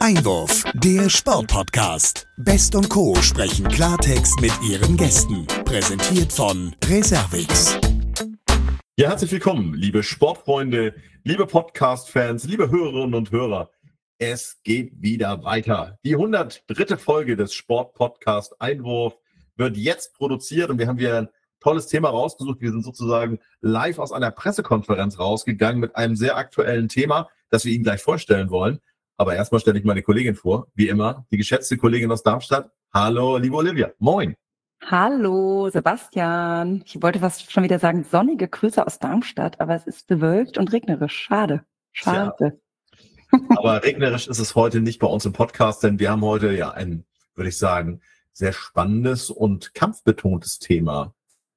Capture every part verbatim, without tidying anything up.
Einwurf, der Sportpodcast. Best und Co. sprechen Klartext mit ihren Gästen. Präsentiert von Reservix. Ja, herzlich willkommen, liebe Sportfreunde, liebe Podcast-Fans, liebe Hörerinnen und Hörer. Es geht wieder weiter. Die hundertdritte Folge des Sportpodcast Einwurf wird jetzt produziert und wir haben wieder ein tolles Thema rausgesucht. Wir sind sozusagen live aus einer Pressekonferenz rausgegangen mit einem sehr aktuellen Thema, das wir Ihnen gleich vorstellen wollen. Aber erstmal stelle ich meine Kollegin vor, wie immer, die geschätzte Kollegin aus Darmstadt. Hallo, liebe Olivia. Moin. Hallo, Sebastian. Ich wollte fast schon wieder sagen, sonnige Grüße aus Darmstadt, aber es ist bewölkt und regnerisch. Schade. Schade. Tja. Aber regnerisch ist es heute nicht bei uns im Podcast, denn wir haben heute ja ein, würde ich sagen, sehr spannendes und kampfbetontes Thema.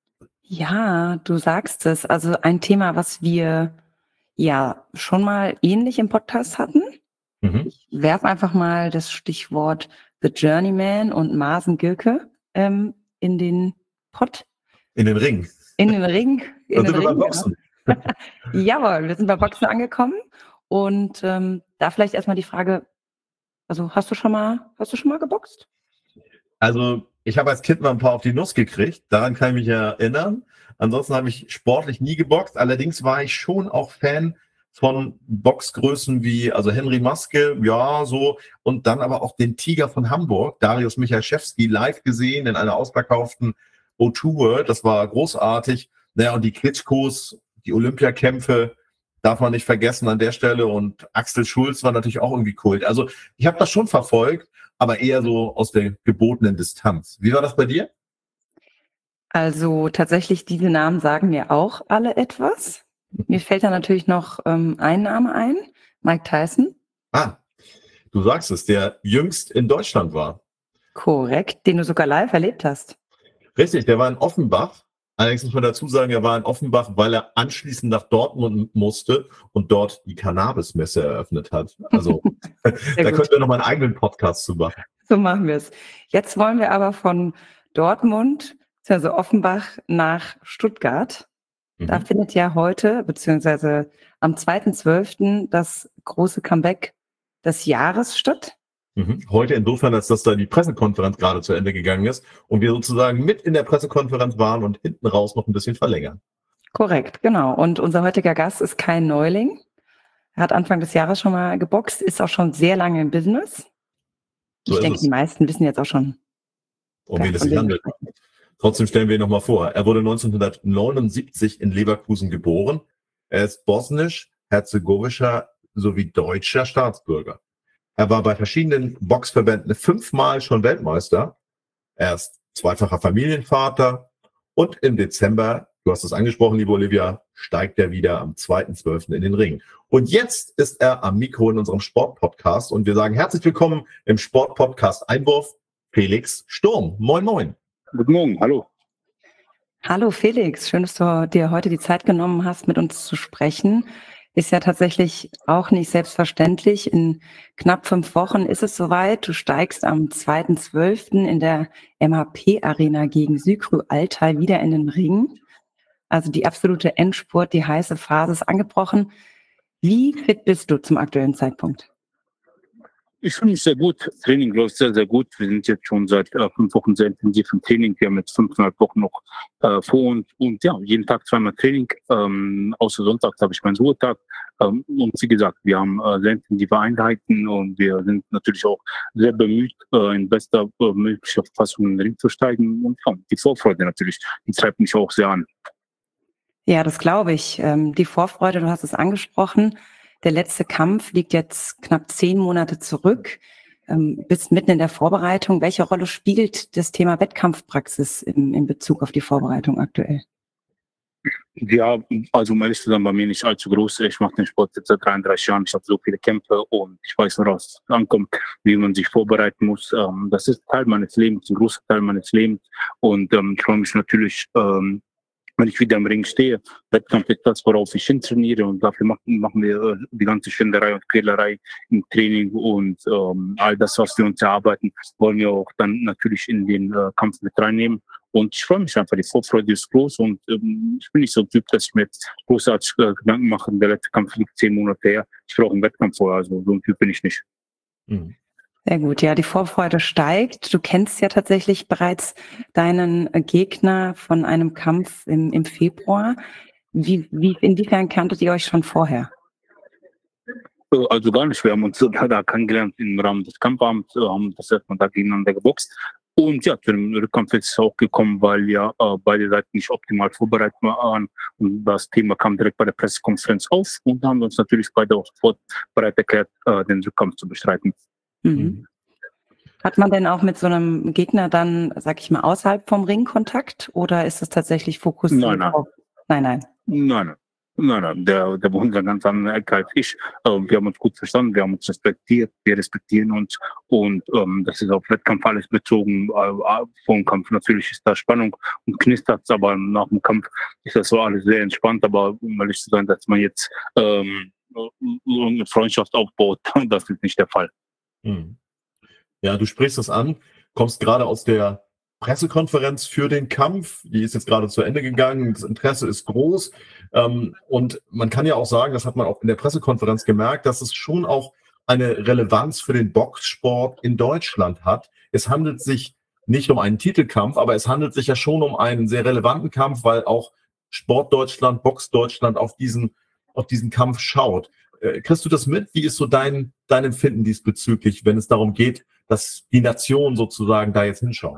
Ja, du sagst es. Also ein Thema, was wir ja schon mal ähnlich im Podcast hatten. Mhm. Ich werfe einfach mal das Stichwort The Journeyman und Maaßen Gilke ähm, in den Pott. In den Ring. In den Ring. In Dann den sind wir Ring, beim Boxen. Ja. Jawohl, wir sind bei Boxen angekommen. Und ähm, da vielleicht erstmal die Frage, also hast du schon mal, hast du schon mal geboxt? Also ich habe als Kind mal ein paar auf die Nuss gekriegt, daran kann ich mich erinnern. Ansonsten habe ich sportlich nie geboxt. Allerdings war ich schon auch Fan von Boxgrößen wie also Henry Maske, ja so, und dann aber auch den Tiger von Hamburg, Dariusz Michalczewski, live gesehen in einer ausverkauften O zwei World. Das war großartig. Naja, und die Klitschkos, die Olympiakämpfe darf man nicht vergessen an der Stelle. Und Axel Schulz war natürlich auch irgendwie Kult. Also ich habe das schon verfolgt, aber eher so aus der gebotenen Distanz. Wie war das bei dir? Also tatsächlich, diese Namen sagen mir auch alle etwas. Mir fällt da natürlich noch ähm, ein Name ein, Mike Tyson. Ah, du sagst es, der jüngst in Deutschland war. Korrekt, den du sogar live erlebt hast. Richtig, der war in Offenbach. Allerdings muss man dazu sagen, er war in Offenbach, weil er anschließend nach Dortmund musste und dort die Cannabis-Messe eröffnet hat. Also da könnten wir noch mal einen eigenen Podcast zu machen. So machen wir es. Jetzt wollen wir aber von Dortmund, also Offenbach, nach Stuttgart. Mhm. Da findet ja heute, beziehungsweise am zweiten zwölften das große Comeback des Jahres statt. Mhm. Heute insofern, als dass da die Pressekonferenz gerade zu Ende gegangen ist und wir sozusagen mit in der Pressekonferenz waren und hinten raus noch ein bisschen verlängern. Korrekt, genau. Und unser heutiger Gast ist kein Neuling. Er hat Anfang des Jahres schon mal geboxt, ist auch schon sehr lange im Business. So ich denke, es. Die meisten wissen jetzt auch schon, um wen es sich handelt. Trotzdem stellen wir ihn nochmal vor. Er wurde neunzehnhundertneunundsiebzig in Leverkusen geboren. Er ist bosnisch-herzegowischer sowie deutscher Staatsbürger. Er war bei verschiedenen Boxverbänden fünfmal schon Weltmeister. Er ist zweifacher Familienvater. Und im Dezember, du hast es angesprochen, liebe Olivia, steigt er wieder am zweiten zwölften in den Ring. Und jetzt ist er am Mikro in unserem Sportpodcast. Und wir sagen herzlich willkommen im Sportpodcast Einwurf, Felix Sturm. Moin, moin. Guten Morgen, hallo. Hallo Felix, schön, dass du dir heute die Zeit genommen hast, mit uns zu sprechen. Ist ja tatsächlich auch nicht selbstverständlich. In knapp fünf Wochen ist es soweit. Du steigst am zweiten zwölften in der M H P-Arena gegen Sükrü Altai wieder in den Ring. Also die absolute Endspurt, die heiße Phase ist angebrochen. Wie fit bist du zum aktuellen Zeitpunkt? Ich fühle mich sehr gut. Training läuft sehr, sehr gut. Wir sind jetzt schon seit äh, fünf Wochen sehr intensiv im Training. Wir haben jetzt fünfeinhalb Wochen noch äh, vor uns. Und ja, jeden Tag zweimal Training. Ähm, außer Sonntags habe ich meinen Ruhetag. Ähm, und wie gesagt, wir haben äh, sehr intensive Einheiten und wir sind natürlich auch sehr bemüht, äh, in bester äh, möglicher Fassung in den Ring zu steigen. Und ja, die Vorfreude natürlich, die treibt mich auch sehr an. Ja, das glaube ich. Ähm, die Vorfreude, du hast es angesprochen. Der letzte Kampf liegt jetzt knapp zehn Monate zurück. Ähm, bist mitten in der Vorbereitung. Welche Rolle spielt das Thema Wettkampfpraxis in, in Bezug auf die Vorbereitung aktuell? Ja, also um ehrlich zu sein, bei mir nicht allzu groß. Ich mache den Sport jetzt seit dreiunddreißig Jahren. Ich habe so viele Kämpfe und ich weiß, woraus es ankommt, wie man sich vorbereiten muss. Ähm, das ist Teil meines Lebens, ein großer Teil meines Lebens. Und ähm, ich freue mich natürlich, ähm, wenn ich wieder im Ring stehe. Wettkampf ist das, worauf ich hintrainiere, und dafür machen, machen wir die ganze Schinderei und Quälerei im Training und ähm, all das, was wir uns erarbeiten, wollen wir auch dann natürlich in den äh, Kampf mit reinnehmen. Und ich freue mich einfach, die Vorfreude ist groß und ähm, ich bin nicht so ein Typ, dass ich mir jetzt großartig äh, Gedanken mache. Der letzte Kampf liegt zehn Monate her. Ich brauche einen Wettkampf vorher, also so ein Typ bin ich nicht. Mhm. Sehr gut, ja, die Vorfreude steigt. Du kennst ja tatsächlich bereits deinen Gegner von einem Kampf im, im Februar. Wie, wie, inwiefern kanntet ihr euch schon vorher? Äh, Also gar nicht. Wir haben uns da, da kennengelernt im Rahmen des Kampfabends, äh, haben das erstmal da gegeneinander geboxt. Und ja, zu dem Rückkampf ist es auch gekommen, weil ja äh, beide Seiten nicht optimal vorbereitet waren. Und das Thema kam direkt bei der Pressekonferenz auf und da haben wir uns natürlich beide auch sofort bereit erklärt, äh, den Rückkampf zu bestreiten. Mhm. Mhm. Hat man denn auch mit so einem Gegner dann, sag ich mal, außerhalb vom Ring Kontakt oder ist es tatsächlich fokussiert Nein, nein. auf? Nein, nein. Nein, nein. Nein, nein, der, der wohnt in einer ganz anderen Ecke als ich. Äh, wir haben uns gut verstanden, wir haben uns respektiert, wir respektieren uns und ähm, das ist auf Wettkampf alles bezogen. Äh, vor dem Kampf natürlich ist da Spannung und knistert, aber nach dem Kampf ist das so alles sehr entspannt. Aber um ehrlich zu sein, dass man jetzt ähm, eine Freundschaft aufbaut, das ist nicht der Fall. Mhm. Ja, du sprichst es an, kommst gerade aus der Pressekonferenz für den Kampf. Die ist jetzt gerade zu Ende gegangen. Das Interesse ist groß. Ähm, und man kann ja auch sagen, das hat man auch in der Pressekonferenz gemerkt, dass es schon auch eine Relevanz für den Boxsport in Deutschland hat. Es handelt sich nicht um einen Titelkampf, aber es handelt sich ja schon um einen sehr relevanten Kampf, weil auch Sport Deutschland, Box Deutschland auf diesen, auf diesen Kampf schaut. Äh, kriegst du das mit? Wie ist so dein, dein Empfinden diesbezüglich, wenn es darum geht, dass die Nation sozusagen da jetzt hinschaut?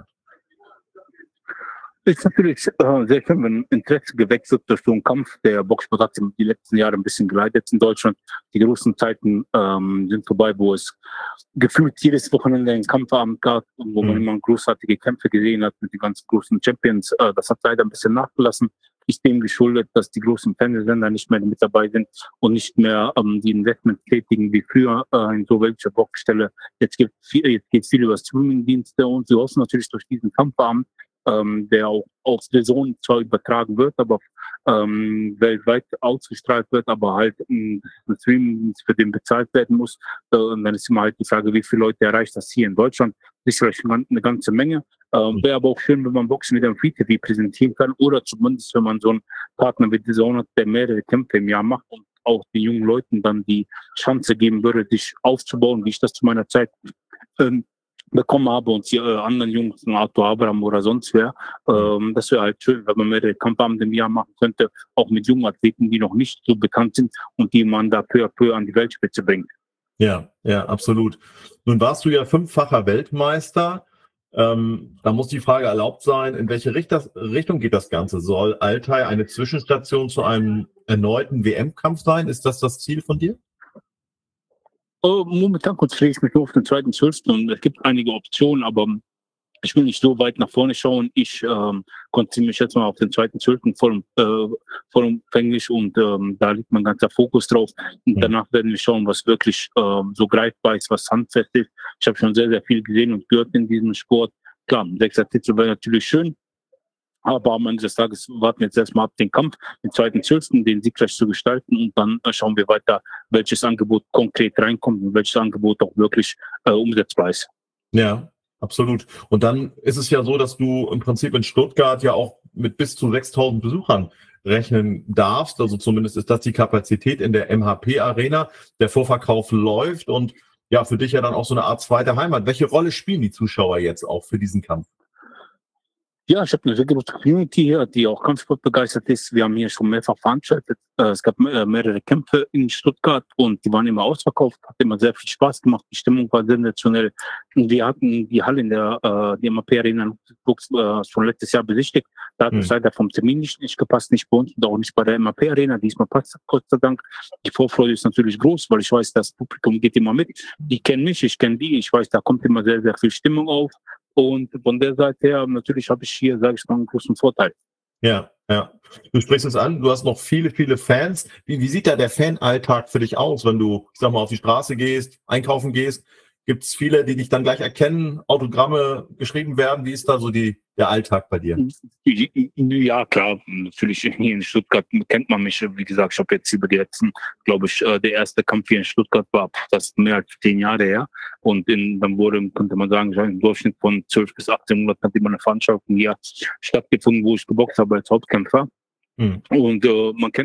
Ist natürlich äh, sehr schön, wenn Interesse geweckt wird durch so einen Kampf. Der Boxsport hat die letzten Jahre ein bisschen geleitet in Deutschland. Die großen Zeiten ähm, sind vorbei, wo es gefühlt jedes Wochenende einen Kampfabend gab, wo man Mhm. immer großartige Kämpfe gesehen hat mit den ganz großen Champions. Äh, das hat leider ein bisschen nachgelassen. Ist dem geschuldet, dass die großen Fernsehsender nicht mehr mit dabei sind und nicht mehr ähm, die Investment tätigen wie früher äh, in so welche Boxstelle. Jetzt gibt viel, jetzt geht viel über Streamingdienste und sie hoffen natürlich durch diesen Kampfabend, ähm, der auch auf D A Z N zwar übertragen wird, aber ähm, weltweit ausgestrahlt wird, aber halt ein Stream für den bezahlt werden muss. Äh, und dann ist immer halt die Frage, wie viele Leute erreicht das hier in Deutschland? Ist vielleicht eine ganze Menge. Ähm, Wäre aber auch schön, wenn man Boxen mit einem Free T V präsentieren kann oder zumindest, wenn man so einen Partner wie D A Z N hat, der mehrere Kämpfe im Jahr macht und auch den jungen Leuten dann die Chance geben würde, sich aufzubauen, wie ich das zu meiner Zeit ähm, bekommen habe und die äh, anderen Jungs, Arthur Abraham oder sonst wer. Ähm, das wäre halt schön, wenn man mehrere Kampfabende im Jahr machen könnte, auch mit jungen Athleten, die noch nicht so bekannt sind und die man da peu à peu an die Weltspitze bringt. Ja, ja, absolut. Nun warst du ja fünffacher Weltmeister. Ähm, da muss die Frage erlaubt sein, in welche Richt Richtung geht das Ganze? Soll Altai eine Zwischenstation zu einem erneuten W M-Kampf sein? Ist das das Ziel von dir? Äh, momentan konzentriere ich mich nur auf den zweiten zwölften und es gibt einige Optionen, aber ich will nicht so weit nach vorne schauen. Ich ähm, konzentriere mich jetzt mal auf den zweiten zwölften voll, äh, vollumfänglich und ähm, da liegt mein ganzer Fokus drauf. Und danach werden wir schauen, was wirklich ähm, so greifbar ist, was handfest ist. Ich habe schon sehr, sehr viel gesehen und gehört in diesem Sport. Klar, ein sechster Titel wäre natürlich schön, aber am Ende des Tages warten wir jetzt erstmal ab den Kampf, den zweiten zwölften den siegreich zu gestalten und dann äh, schauen wir weiter, welches Angebot konkret reinkommt und welches Angebot auch wirklich äh, umsetzbar ist. Ja, absolut. Und dann ist es ja so, dass du im Prinzip in Stuttgart ja auch mit bis zu sechstausend Besuchern rechnen darfst. Also zumindest ist das die Kapazität in der M H P-Arena. Der Vorverkauf läuft und ja, für dich ja dann auch so eine Art zweite Heimat. Welche Rolle spielen die Zuschauer jetzt auch für diesen Kampf? Ja, ich habe eine sehr große Community hier, die auch Kampfsport begeistert ist. Wir haben hier schon mehrfach veranstaltet. Es gab mehrere Kämpfe in Stuttgart und die waren immer ausverkauft. Hat immer sehr viel Spaß gemacht. Die Stimmung war sensationell. Und wir hatten die Halle in der äh, die M A P Arena äh, schon letztes Jahr besichtigt. Da hat es hm. leider vom Termin nicht, nicht gepasst, nicht bei uns und auch nicht bei der M A P Arena. Diesmal passt es, Gott sei Dank. Die Vorfreude ist natürlich groß, weil ich weiß, das Publikum geht immer mit. Die kennen mich, ich kenne die. Ich weiß, da kommt immer sehr, sehr viel Stimmung auf. Und von der Seite her, natürlich habe ich hier, sage ich mal, einen großen Vorteil. Ja, ja. Du sprichst es an, du hast noch viele, viele Fans. Wie, wie sieht da der Fanalltag für dich aus, wenn du, ich sag mal, auf die Straße gehst, einkaufen gehst? Gibt es viele, die dich dann gleich erkennen, Autogramme geschrieben werden? Wie ist da so die, der Alltag bei dir? Ja, klar, natürlich hier in Stuttgart kennt man mich. Wie gesagt, ich habe jetzt über die letzten, glaube ich, der erste Kampf hier in Stuttgart war das mehr als zehn Jahre her. Und in, dann wurde, könnte man sagen, im Durchschnitt von zwölf bis achtzehn Monaten hat immer eine Veranstaltung hier stattgefunden, wo ich geboxt habe als Hauptkämpfer. Hm. Und äh, man kennt mich,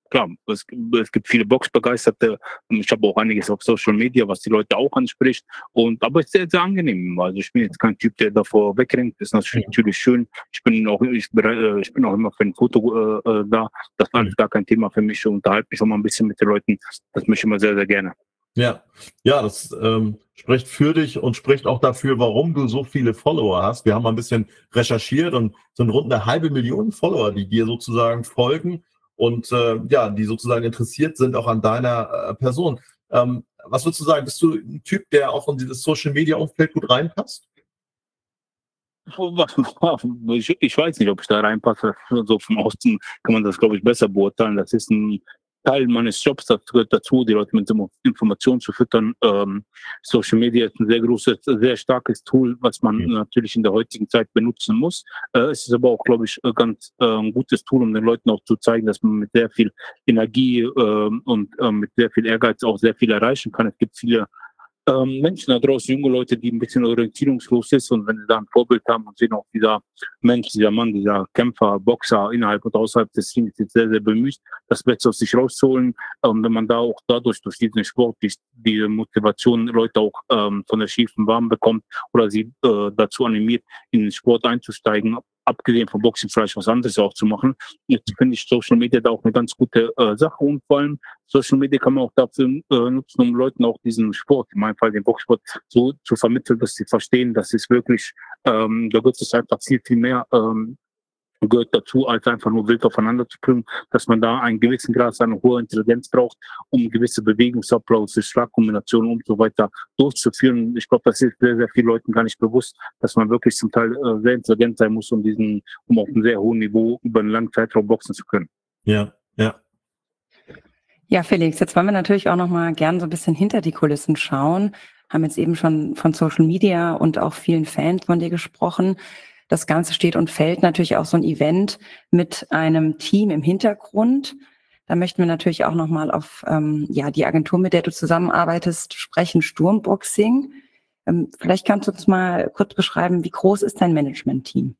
klar, es, es gibt viele Boxbegeisterte. Ich habe auch einiges auf Social Media, was die Leute auch anspricht. Und aber es ist sehr, sehr angenehm. Also ich bin jetzt kein Typ, der davor wegrennt. Das ist natürlich schön. Ich bin auch, ich, ich bin auch immer für ein Foto äh, da. Das war alles gar kein Thema für mich. Ich unterhalte mich auch mal ein bisschen mit den Leuten. Das möchte ich immer sehr, sehr gerne. Ja, ja, das ähm, spricht für dich und spricht auch dafür, warum du so viele Follower hast. Wir haben mal ein bisschen recherchiert und sind rund eine halbe Million Follower, die dir sozusagen folgen und äh, ja, die sozusagen interessiert sind auch an deiner äh, Person. Ähm, was würdest du sagen? Bist du ein Typ, der auch in dieses Social Media Umfeld gut reinpasst? Ich, ich weiß nicht, ob ich da reinpasse. So vom Außen kann man das, glaube ich, besser beurteilen. Das ist ein Teil meines Jobs, das gehört dazu, die Leute mit Informationen zu füttern. Ähm, Social Media ist ein sehr großes, sehr starkes Tool, was man mhm. natürlich in der heutigen Zeit benutzen muss. Äh, es ist aber auch, glaube ich, ganz äh, ein gutes Tool, um den Leuten auch zu zeigen, dass man mit sehr viel Energie äh, und äh, mit sehr viel Ehrgeiz auch sehr viel erreichen kann. Es gibt viele Ähm, Menschen da draußen, junge Leute, die ein bisschen orientierungslos ist, und wenn sie da ein Vorbild haben und sehen auch dieser Mensch, dieser Mann, dieser Kämpfer, Boxer innerhalb und außerhalb des Rings ist sehr, sehr bemüht, das Beste aus sich rauszuholen. Und wenn man da auch dadurch, durch diesen Sport, die, die Motivation Leute auch ähm, von der schiefen Bahn bekommt oder sie äh, dazu animiert, in den Sport einzusteigen, abgesehen von Boxen vielleicht was anderes auch zu machen. Jetzt finde ich Social Media da auch eine ganz gute äh, Sache, und vor allem Social Media kann man auch dafür äh, nutzen, um Leuten auch diesen Sport, in meinem Fall den Boxsport, so zu vermitteln, dass sie verstehen, dass es wirklich, ähm, da gibt es einfach viel, viel mehr ähm, gehört dazu, als einfach nur wild aufeinander zu plündern, dass man da einen gewissen Grad an hoher Intelligenz braucht, um gewisse Bewegungsabläufe, Schlagkombinationen und so weiter durchzuführen. Ich glaube, das ist sehr, sehr vielen Leuten gar nicht bewusst, dass man wirklich zum Teil äh, sehr intelligent sein muss, um diesen, um auf einem sehr hohen Niveau über einen langen Zeitraum boxen zu können. Ja, ja. Ja, Felix, jetzt wollen wir natürlich auch noch mal gern so ein bisschen hinter die Kulissen schauen. Haben jetzt eben schon von Social Media und auch vielen Fans von dir gesprochen. Das Ganze steht und fällt natürlich auch so ein Event mit einem Team im Hintergrund. Da möchten wir natürlich auch noch mal auf ähm, ja die Agentur, mit der du zusammenarbeitest, sprechen, Sturmboxing. Ähm, vielleicht kannst du uns mal kurz beschreiben, wie groß ist dein Management-Team?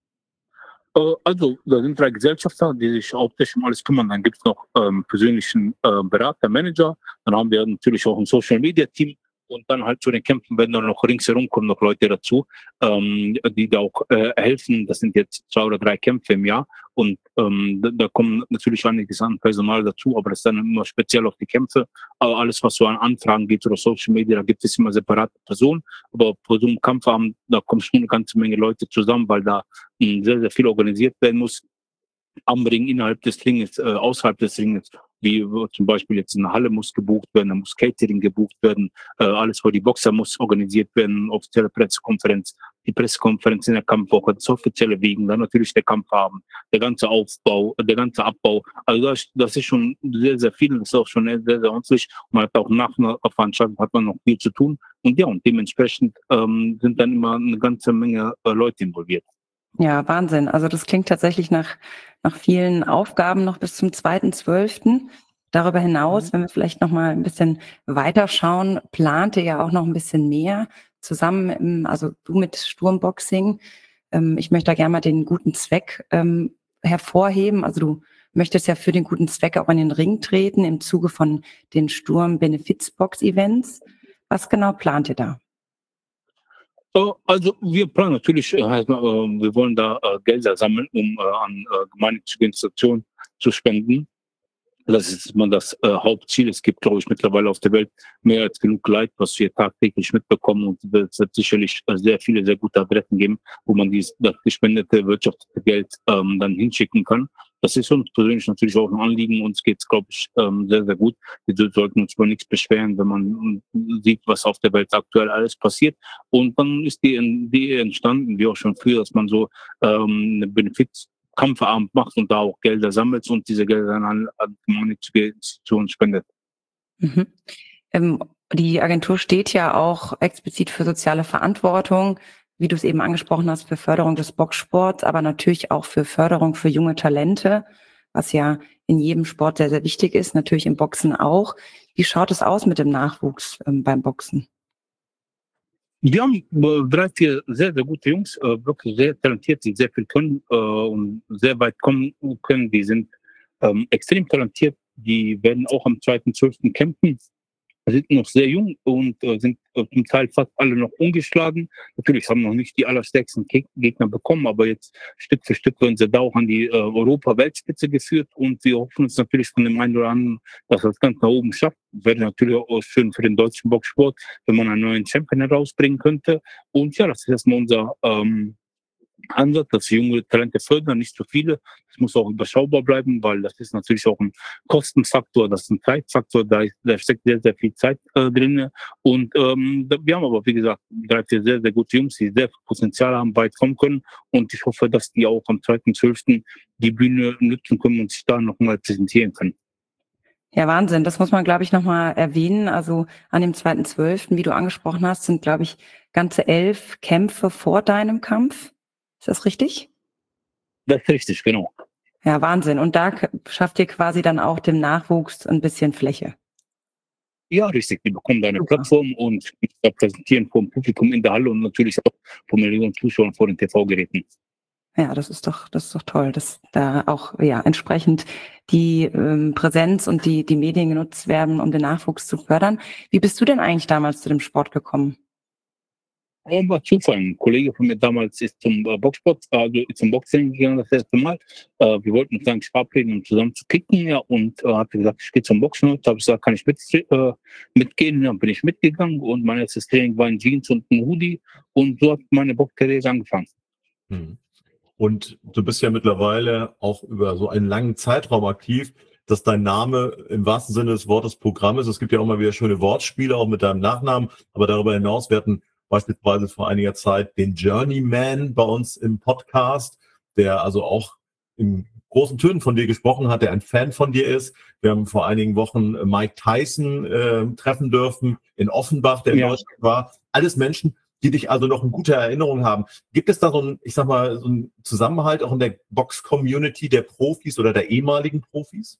Also, da sind drei Gesellschafter, die sich hauptsächlich um alles kümmern. Dann gibt es noch ähm, persönlichen äh, Berater, Manager. Dann haben wir natürlich auch ein Social-Media-Team. Und dann halt zu den Kämpfen werden dann noch ringsherum kommen noch Leute dazu, ähm, die da auch äh, helfen. Das sind jetzt zwei oder drei Kämpfe im Jahr. Und ähm, da, da kommen natürlich einiges an Personal dazu, aber das ist dann immer speziell auf die Kämpfe. Aber alles, was so an Anfragen geht oder Social Media, da gibt es immer separate Personen. Aber vor so einem Kampfabend, da kommen schon eine ganze Menge Leute zusammen, weil da mh, sehr, sehr viel organisiert werden muss. Am Ring, innerhalb des Ringes, äh, außerhalb des Ringes, wie äh, zum Beispiel jetzt eine Halle muss gebucht werden, da muss Catering gebucht werden, äh, alles für die Boxer muss organisiert werden, offizielle Pressekonferenz, die Pressekonferenz in der Kampfwoche, das offizielle Wiegen, dann natürlich der Kampfabend, der ganze Aufbau, der ganze Abbau. Also das, das ist schon sehr, sehr viel, das ist auch schon sehr, sehr ordentlich. Man hat auch nach einer Veranstaltung hat man noch viel zu tun. Und ja, und dementsprechend ähm, sind dann immer eine ganze Menge äh, Leute involviert. Ja, Wahnsinn. Also das klingt tatsächlich nach, nach vielen Aufgaben noch bis zum zweiten zwölften. Darüber hinaus, wenn wir vielleicht noch mal ein bisschen weiter schauen, plant ihr ja auch noch ein bisschen mehr zusammen, im, also du mit Sturmboxing. Ähm, ich möchte da gerne mal den guten Zweck ähm, hervorheben. Also du möchtest ja für den guten Zweck auch in den Ring treten im Zuge von den Sturm-Benefizbox-Events. Was genau plant ihr da? Also wir planen natürlich, äh, wir wollen da äh, Gelder sammeln, um äh, an äh, gemeinnützige Institutionen zu spenden. Das ist immer das äh, Hauptziel. Es gibt, glaube ich, mittlerweile auf der Welt mehr als genug Leid, was wir tagtäglich mitbekommen. Und es wird sicherlich äh, sehr viele, sehr gute Adressen geben, wo man dieses, das gespendete wirtschaftliche Geld ähm, dann hinschicken kann. Das ist uns persönlich natürlich auch ein Anliegen. Uns geht es, glaube ich, ähm, sehr, sehr gut. Wir sollten uns über nichts beschweren, wenn man sieht, was auf der Welt aktuell alles passiert. Und dann ist die Idee entstanden, wie auch schon früher, dass man so ähm, eine Benefits Kampfabend macht und da auch Gelder sammelt und diese Gelder dann an, an gemeinnützige Institutionen spendet. Mhm. Ähm, die Agentur steht ja auch explizit für soziale Verantwortung, wie du es eben angesprochen hast, für Förderung des Boxsports, aber natürlich auch für Förderung für junge Talente, was ja in jedem Sport sehr, sehr wichtig ist, natürlich im Boxen auch. Wie schaut es aus mit dem Nachwuchs ähm, beim Boxen? Wir haben äh, drei, vier sehr, sehr gute Jungs, äh, wirklich sehr talentiert, die sehr viel können äh, und sehr weit kommen können. Die sind ähm, extrem talentiert, die werden auch am zweiten zwölften kämpfen. Sind noch sehr jung und äh, sind äh, zum Teil fast alle noch ungeschlagen. Natürlich haben noch nicht die allerstärksten Geg- Gegner bekommen, aber jetzt Stück für Stück werden sie da auch an die äh, Europa-Weltspitze geführt und wir hoffen uns natürlich von dem einen oder anderen, dass er das ganz nach oben schafft. Wäre natürlich auch schön für den deutschen Boxsport, wenn man einen neuen Champion herausbringen könnte. Und ja, das ist erstmal unser ähm, Ansatz, dass junge Talente fördern, nicht zu viele. Das muss auch überschaubar bleiben, weil das ist natürlich auch ein Kostenfaktor, das ist ein Zeitfaktor, da, ist, da steckt sehr, sehr viel Zeit äh, drin. Und ähm, da, wir haben aber, wie gesagt, drei, vier sehr, sehr gute Jungs, die sehr viel Potenzial haben, weit kommen können. Und ich hoffe, dass die auch am zweiten zwölften die Bühne nutzen können und sich da nochmal präsentieren können. Ja, Wahnsinn. Das muss man, glaube ich, nochmal erwähnen. Also an dem zweiten zwölften, wie du angesprochen hast, sind, glaube ich, ganze elf Kämpfe vor deinem Kampf. Ist das richtig? Das ist richtig, genau. Ja, Wahnsinn. Und da k- schafft ihr quasi dann auch dem Nachwuchs ein bisschen Fläche. Ja, richtig. Die bekommen da eine Super. Plattform und da präsentieren vom Publikum in der Halle und natürlich auch von Millionen Zuschauern vor den T V-Geräten. Ja, das ist doch, das ist doch toll, dass da auch ja entsprechend die ähm, Präsenz und die die Medien genutzt werden, um den Nachwuchs zu fördern. Wie bist du denn eigentlich damals zu dem Sport gekommen? Aber war Zufall. Ein Kollege von mir damals ist zum äh, Boxsport, also ist zum Boxtraining gegangen das erste Mal. Äh, wir wollten uns eigentlich verabreden, um zusammen zu kicken, ja, und äh, hat gesagt, ich gehe zum Boxen. Da habe ich gesagt, kann ich mit, äh, mitgehen? Dann bin ich mitgegangen und mein erstes Training war in Jeans und ein Hoodie und so hat meine Boxkarriere angefangen. Hm. Und du bist ja mittlerweile auch über so einen langen Zeitraum aktiv, dass dein Name im wahrsten Sinne des Wortes Programm ist. Es gibt ja auch mal wieder schöne Wortspiele, auch mit deinem Nachnamen. Aber darüber hinaus, wir hatten beispielsweise vor einiger Zeit den Journeyman bei uns im Podcast, der also auch in großen Tönen von dir gesprochen hat, der ein Fan von dir ist. Wir haben vor einigen Wochen Mike Tyson äh, treffen dürfen in Offenbach, der in Ja. Deutschland war. Alles Menschen, die dich also noch in guter Erinnerung haben. Gibt es da so ein, ich sag mal, so ein Zusammenhalt auch in der Box-Community der Profis oder der ehemaligen Profis?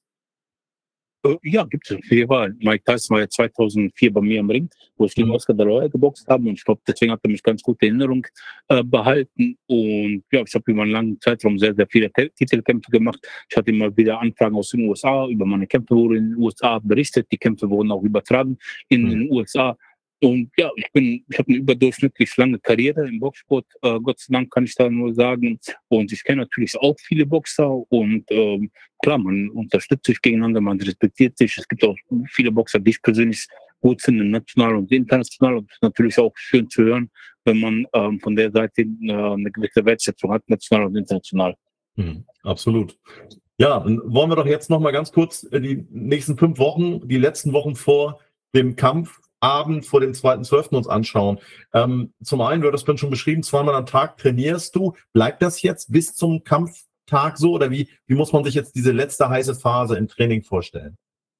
Äh, Ja, gibt es. Hier war Mike Tyson war ja zweitausendvier bei mir im Ring, wo ich gegen Mhm. Oscar de la Hoya geboxt habe und ich glaube, deswegen hat er mich ganz gut in Erinnerung äh, behalten und ja, ich habe über einen langen Zeitraum sehr, sehr viele Te- Titelkämpfe gemacht. Ich hatte immer wieder Anfragen aus den U S A, über meine Kämpfe wurden in den U S A berichtet, die Kämpfe wurden auch übertragen in Mhm. den U S A. Und ja, ich bin, ich habe eine überdurchschnittlich lange Karriere im Boxsport, äh, Gott sei Dank kann ich da nur sagen. Und ich kenne natürlich auch viele Boxer und ähm, klar, man unterstützt sich gegeneinander, man respektiert sich. Es gibt auch viele Boxer, die ich persönlich gut finde, national und international. Und es ist natürlich auch schön zu hören, wenn man ähm, von der Seite äh, eine gewisse Wertschätzung hat, national und international. Mhm. Absolut. Ja, dann wollen wir doch jetzt noch mal ganz kurz äh, die nächsten fünf Wochen, die letzten Wochen vor dem Kampfabend, vor dem zweiten zwölften uns anschauen. Ähm, zum einen, du hattest schon beschrieben, zweimal am Tag trainierst du. Bleibt das jetzt bis zum Kampftag so oder wie, wie muss man sich jetzt diese letzte heiße Phase im Training vorstellen?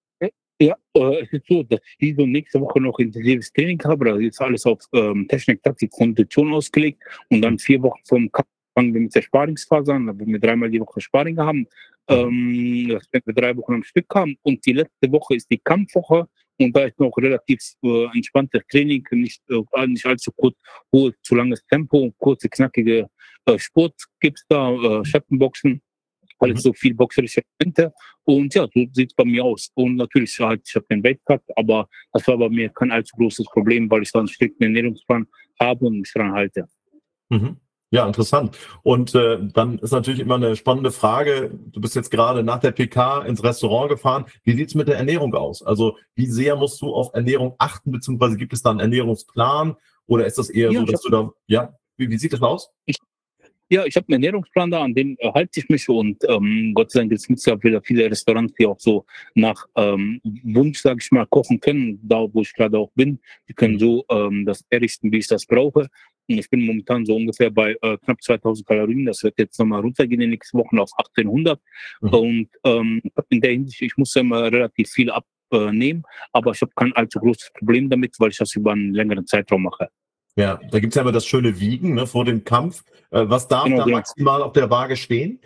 Ja, äh, es ist so, dass ich diese und nächste Woche noch intensives Training habe. Da ist alles auf ähm, Technik, Taktik, Kondition ausgelegt. Und dann vier Wochen vom Kampf fangen wir mit der Sparingsphase an, da werden wir dreimal die Woche Sparring haben. Ähm, das werden wir drei Wochen am Stück haben. Und die letzte Woche ist die Kampfwoche. Und da ist noch relativ äh, entspanntes Training, nicht, äh, nicht allzu kurz, hohes, zu langes Tempo, kurze, knackige äh, Sport gibt's da, äh, Schattenboxen. Alles Mhm. so viel boxerische Elemente. Und ja, so sieht es bei mir aus. Und natürlich, halt, ich habe den Weightcut, aber das war bei mir kein allzu großes Problem, weil ich da einen strikten Ernährungsplan habe und mich dran halte. Mhm. Ja, interessant. Und äh, dann ist natürlich immer eine spannende Frage. Du bist jetzt gerade nach der P K ins Restaurant gefahren. Wie sieht's mit der Ernährung aus? Also wie sehr musst du auf Ernährung achten, beziehungsweise gibt es da einen Ernährungsplan oder ist das eher Ja, so, ich dass du da, ja, wie, wie sieht das aus? Ja, ich habe einen Ernährungsplan da, an dem äh, halte ich mich und ähm, Gott sei Dank gibt es ja wieder viele Restaurants, die auch so nach ähm, Wunsch, sage ich mal, kochen können, da wo ich gerade auch bin. Die können so ähm, das errichten, wie ich das brauche. Und ich bin momentan so ungefähr bei äh, knapp zweitausend Kalorien. Das wird jetzt nochmal runtergehen in den nächsten Wochen auf achtzehnhundert. Mhm. Und ähm, in der Hinsicht, ich muss ja immer relativ viel abnehmen, aber ich habe kein allzu großes Problem damit, weil ich das über einen längeren Zeitraum mache. Ja, da gibt's ja immer das schöne Wiegen, ne, vor dem Kampf. Äh, was darf Genau, da genau. maximal auf der Waage stehen?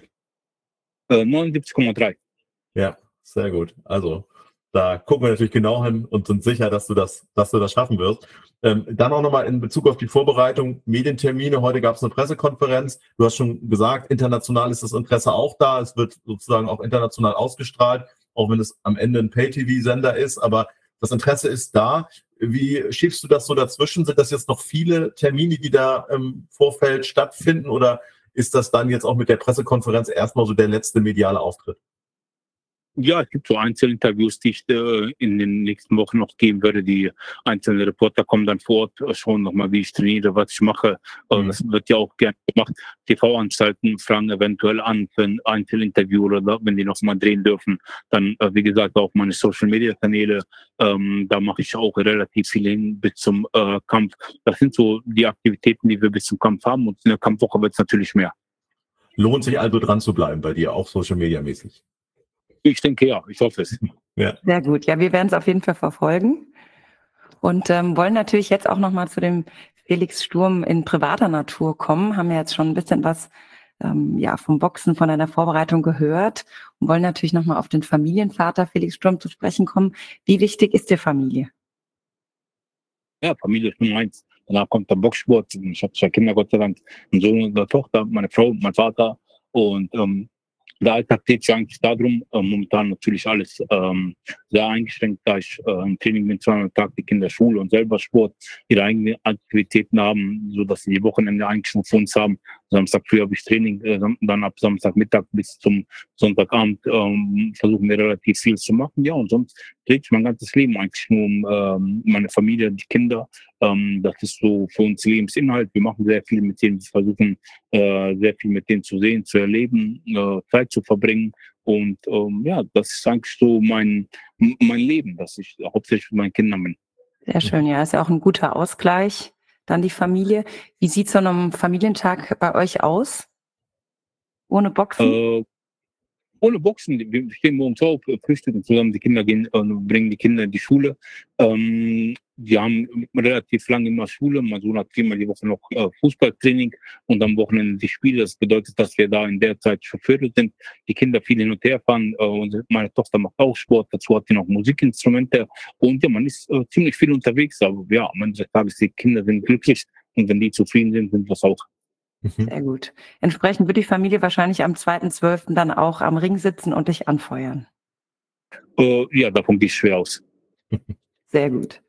Äh, neunundsiebzig Komma drei. Ja, sehr gut. Also da gucken wir natürlich genau hin und sind sicher, dass du das, dass du das schaffen wirst. Ähm, dann auch nochmal in Bezug auf die Vorbereitung, Medientermine. Heute gab es eine Pressekonferenz. Du hast schon gesagt, international ist das Interesse auch da. Es wird sozusagen auch international ausgestrahlt auch wenn es am Ende ein Pay-T V-Sender ist, aber das Interesse ist da. Wie schiebst du das so dazwischen? Sind das jetzt noch viele Termine, die da im Vorfeld stattfinden, oder ist das dann jetzt auch mit der Pressekonferenz erstmal so der letzte mediale Auftritt? Ja, es gibt so Einzelinterviews, die ich äh, in den nächsten Wochen noch geben werde. Die einzelnen Reporter kommen dann vor Ort, äh, schauen nochmal, wie ich trainiere, was ich mache. Äh, Mhm. Das wird ja auch gerne gemacht. T V-Anstalten fragen eventuell an für ein Einzelinterview oder da, wenn die nochmal drehen dürfen. Dann, äh, wie gesagt, auch meine Social-Media-Kanäle. Ähm, da mache ich auch relativ viel hin bis zum äh, Kampf. Das sind so die Aktivitäten, die wir bis zum Kampf haben. Und in der Kampfwoche wird es natürlich mehr. Lohnt sich also dran zu bleiben bei dir, auch Social-Media-mäßig? Ich denke ja, ich hoffe es. Ja. Sehr gut. Ja, wir werden es auf jeden Fall verfolgen und ähm, wollen natürlich jetzt auch nochmal zu dem Felix Sturm in privater Natur kommen. Haben ja jetzt schon ein bisschen was ähm, ja, vom Boxen, von deiner Vorbereitung gehört und wollen natürlich nochmal auf den Familienvater Felix Sturm zu sprechen kommen. Wie wichtig ist dir Familie? Ja, Familie ist Nummer eins. Danach kommt der Boxsport. Ich habe zwei Kinder, Gott sei Dank, einen Sohn und eine Tochter, meine Frau, mein Vater. Und ähm, der Alltag geht sich eigentlich darum, äh, momentan natürlich alles ähm, sehr eingeschränkt, da ich äh, im Training bin, zweimal am Tag, die Kinder Schule und selber Sport, ihre eigenen Aktivitäten haben, so dass sie die Wochenende eigentlich schon für uns haben. Samstag früh habe ich Training, äh, dann ab Samstagmittag bis zum Sonntagabend ähm, versuchen wir relativ viel zu machen. Ja, und sonst dreht sich mein ganzes Leben eigentlich nur um ähm, meine Familie, die Kinder. Ähm, das ist so für uns Lebensinhalt. Wir machen sehr viel mit denen, wir versuchen äh, sehr viel mit denen zu sehen, zu erleben, äh, Zeit zu verbringen. Und ähm, ja, das ist eigentlich so mein, mein Leben, dass ich hauptsächlich mit meinen Kindern bin. Sehr schön, ja, ist ja auch ein guter Ausgleich. Dann die Familie. Wie sieht so ein Familientag bei euch aus? Ohne Boxen? Äh, Ohne Boxen, wir stehen morgens auf, frühstücken zusammen, die Kinder gehen, äh, bringen die Kinder in die Schule. Ähm, wir haben relativ lange immer Schule. Mein Sohn hat viermal die Woche noch äh, Fußballtraining und am Wochenende die Spiele. Das bedeutet, dass wir da in der Zeit verführt sind. Die Kinder viel hin und her fahren. Äh, und meine Tochter macht auch Sport. Dazu hat sie noch Musikinstrumente. Und ja, man ist äh, ziemlich viel unterwegs. Aber ja, am Ende des Tages, die Kinder sind glücklich. Und wenn die zufrieden sind, sind wir es auch. Sehr gut. Entsprechend wird die Familie wahrscheinlich am zweiten zwölften dann auch am Ring sitzen und dich anfeuern. Äh, ja, davon gehe ich schwer aus. Sehr gut.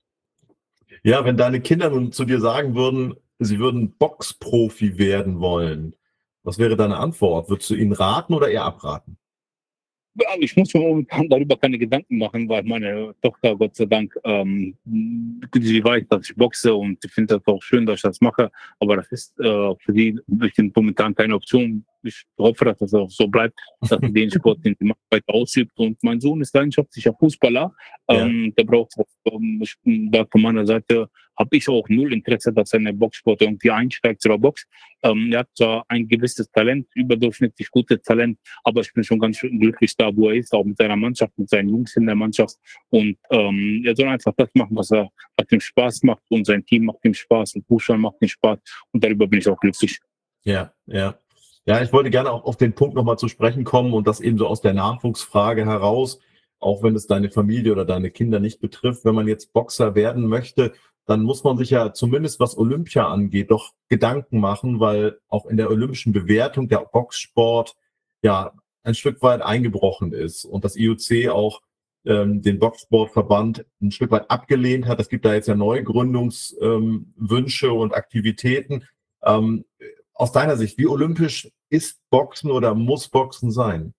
Ja, wenn deine Kinder nun zu dir sagen würden, sie würden Boxprofi werden wollen, was wäre deine Antwort? Würdest du ihnen raten oder eher abraten? Ja, ich muss mir momentan darüber keine Gedanken machen, weil meine Tochter, Gott sei Dank, ähm, sie weiß, dass ich boxe und ich finde das auch schön, dass ich das mache. Aber das ist äh, für sie momentan keine Option. Ich hoffe, dass das auch so bleibt, dass sie den Sport, den sie macht, weiter ausübt. Und mein Sohn ist leidenschaftlicher Fußballer. Ähm, ja. Der braucht auch, ähm, da von meiner Seite habe ich auch null Interesse, dass er in den Boxsport irgendwie einsteigt oder Box. Ähm, er hat zwar ein gewisses Talent, überdurchschnittlich gutes Talent, aber ich bin schon ganz glücklich da, wo er ist, auch mit seiner Mannschaft, mit seinen Jungs in der Mannschaft. Und ähm, er soll einfach das machen, was er was ihm Spaß macht, und sein Team macht ihm Spaß und Fußball macht ihm Spaß, und darüber bin ich auch glücklich. Ja, ja. Ja, ich wollte gerne auch auf den Punkt nochmal zu sprechen kommen und das eben so aus der Nachwuchsfrage heraus, auch wenn es deine Familie oder deine Kinder nicht betrifft. Wenn man jetzt Boxer werden möchte, dann muss man sich ja zumindest, was Olympia angeht, doch Gedanken machen, weil auch in der olympischen Bewertung der Boxsport ja ein Stück weit eingebrochen ist und das I O C auch ähm, den Boxsportverband ein Stück weit abgelehnt hat. Es gibt da jetzt ja Neugründungswünsche ähm, und Aktivitäten. Ähm, aus deiner Sicht, wie olympisch ist Boxen oder muss Boxen sein?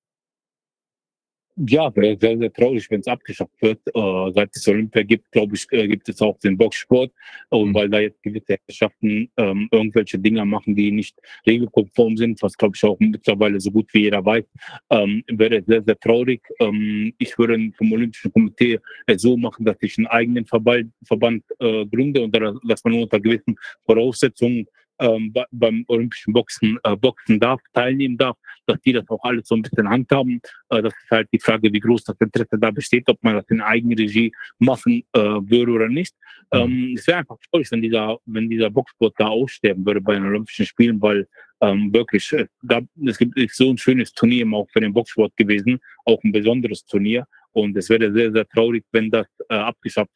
Ja, wäre sehr, sehr traurig, wenn es abgeschafft wird. Äh, seit es Olympia gibt, glaube ich, äh, gibt es auch den Boxsport. Und mhm. weil da jetzt gewisse Herrschaften ähm, irgendwelche Dinge machen, die nicht regelkonform sind, was, glaube ich, auch mittlerweile so gut wie jeder weiß, ähm, wäre sehr, sehr traurig. Ähm, ich würde vom Olympischen Komitee äh, so machen, dass ich einen eigenen Verband, Verband äh, gründe und dass man unter gewissen Voraussetzungen ähm, beim olympischen Boxen äh, boxen darf, teilnehmen darf, dass die das auch alles so ein bisschen handhaben. Äh, das ist halt die Frage, wie groß das Interesse da besteht, ob man das in Eigenregie machen äh, würde oder nicht. Mhm. Ähm, es wäre einfach toll, wenn dieser, wenn dieser Boxsport da aussterben würde bei den Olympischen Spielen, weil ähm, wirklich, äh, da, es gibt ist so ein schönes Turnier auch für den Boxsport gewesen, auch ein besonderes Turnier. Und es wäre sehr, sehr traurig, wenn das äh, abgeschafft wird.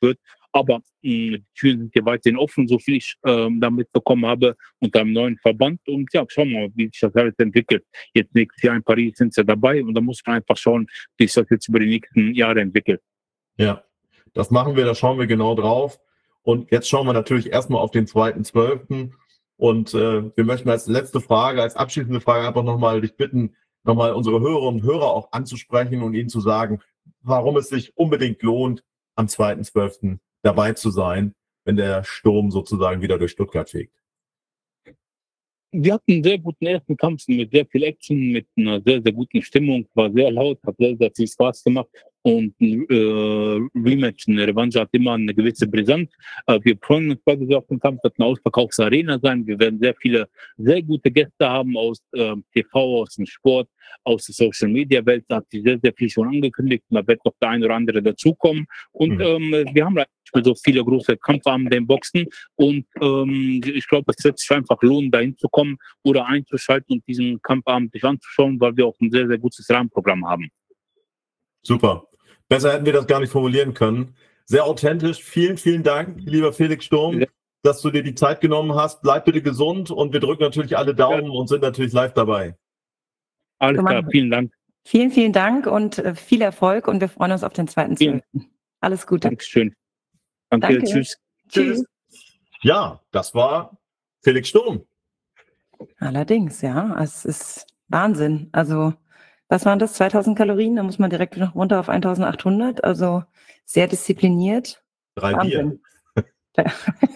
Aber mh, die Türen sind hier weiterhin offen, so viel ich ähm, damit bekommen habe, unter einem neuen Verband. Und ja, schauen wir mal, wie sich das alles entwickelt. Jetzt nächstes Jahr in Paris sind sie dabei und da muss man einfach schauen, wie sich das jetzt über die nächsten Jahre entwickelt. Ja, das machen wir, da schauen wir genau drauf. Und jetzt schauen wir natürlich erstmal auf den zweiten zwölften Und äh, wir möchten als letzte Frage, als abschließende Frage einfach nochmal dich bitten, nochmal unsere Hörerinnen und Hörer auch anzusprechen und ihnen zu sagen, warum es sich unbedingt lohnt, am zweiten zwölften dabei zu sein, wenn der Sturm sozusagen wieder durch Stuttgart fegt. Wir hatten einen sehr guten ersten Kampf mit sehr viel Action, mit einer sehr, sehr guten Stimmung, war sehr laut, hat sehr, sehr viel Spaß gemacht und ein äh, Rematch, eine Revanche hat immer eine gewisse Brisanz. Äh, wir freuen uns beide sehr auf den Kampf, wird eine Ausverkaufsarena sein, wir werden sehr viele, sehr gute Gäste haben aus äh, T V, aus dem Sport, aus der Social-Media-Welt, da hat sich sehr, sehr viel schon angekündigt und da wird noch der eine oder andere dazukommen und mhm. ähm, wir haben leider nicht mehr so viele große Kampfabende im Boxen und ähm, ich glaube, es wird sich einfach lohnen, dahin zu kommen oder einzuschalten und diesen Kampfabend sich anzuschauen, weil wir auch ein sehr, sehr gutes Rahmenprogramm haben. Super. Besser hätten wir das gar nicht formulieren können. Sehr authentisch. Vielen, vielen Dank, lieber Felix Sturm, ja. dass du dir die Zeit genommen hast. Bleib bitte gesund und wir drücken natürlich alle Daumen ja. und sind natürlich live dabei. Alles klar, vielen Dank. Vielen, vielen Dank und äh, viel Erfolg und wir freuen uns auf den zweiten zwölften Alles Gute. Dankeschön. Danke, Danke. Tschüss. Tschüss. Ja, das war Felix Sturm. Allerdings, ja, es ist Wahnsinn. Also, was waren das? zweitausend Kalorien, da muss man direkt noch runter auf eintausendachthundert, also sehr diszipliniert. Drei Wahnsinn. Bier.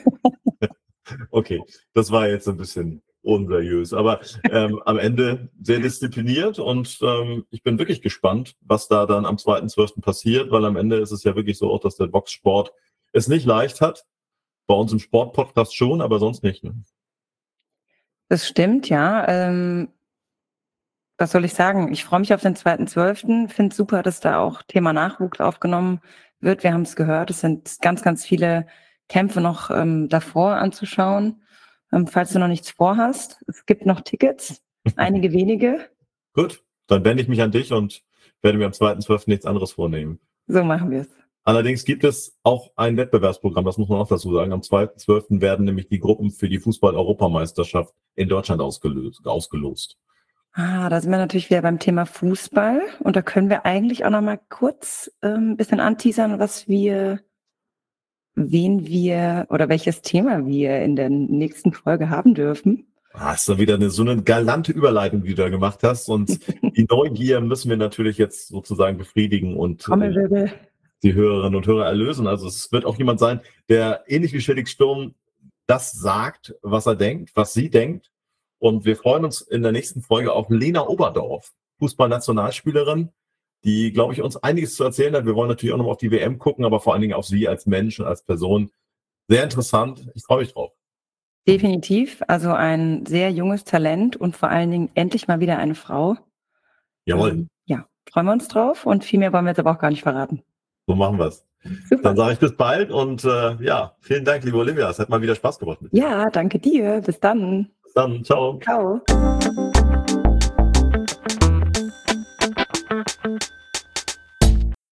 Okay, das war jetzt ein bisschen unseriös, aber ähm, am Ende sehr diszipliniert und ähm, ich bin wirklich gespannt, was da dann am zweiten zwölften passiert, weil am Ende ist es ja wirklich so auch, dass der Boxsport es nicht leicht hat. Bei uns im Sportpodcast schon, aber sonst nicht. Ne? Das stimmt, ja. Ähm, was soll ich sagen? Ich freue mich auf den zweiten zwölften Finde es super, dass da auch Thema Nachwuchs aufgenommen wird. Wir haben es gehört, es sind ganz, ganz viele Kämpfe noch ähm, davor anzuschauen. Ähm, falls du noch nichts vorhast, es gibt noch Tickets, einige wenige. Gut, dann wende ich mich an dich und werde mir am zweiten zwölften nichts anderes vornehmen. So machen wir es. Allerdings gibt es auch ein Wettbewerbsprogramm, das muss man auch dazu sagen. Am zweiten zwölften werden nämlich die Gruppen für die Fußball-Europameisterschaft in Deutschland ausgelöst, ausgelost. Ah, da sind wir natürlich wieder beim Thema Fußball. Und da können wir eigentlich auch noch mal kurz ein ähm, bisschen anteasern, was wir, wen wir oder welches Thema wir in der nächsten Folge haben dürfen. Ah, ist doch wieder eine, so eine galante Überleitung, die du da gemacht hast. Und die Neugier müssen wir natürlich jetzt sozusagen befriedigen und äh, die Hörerinnen und Hörer erlösen. Also es wird auch jemand sein, der ähnlich wie Felix Sturm das sagt, was er denkt, was sie denkt. Und wir freuen uns in der nächsten Folge auf Lena Oberdorf, Fußballnationalspielerin, die, glaube ich, uns einiges zu erzählen hat. Wir wollen natürlich auch noch auf die W M gucken, aber vor allen Dingen auf sie als Mensch und als Person. Sehr interessant. Ich freue mich drauf. Definitiv. Also ein sehr junges Talent und vor allen Dingen endlich mal wieder eine Frau. Jawohl. Ähm, ja, freuen wir uns drauf und viel mehr wollen wir jetzt aber auch gar nicht verraten. So machen wir es. Dann sage ich bis bald und äh, ja, vielen Dank, liebe Olivia. Es hat mal wieder Spaß gemacht mit dir. Ja, danke dir. Bis dann. Bis dann. Ciao. Ciao.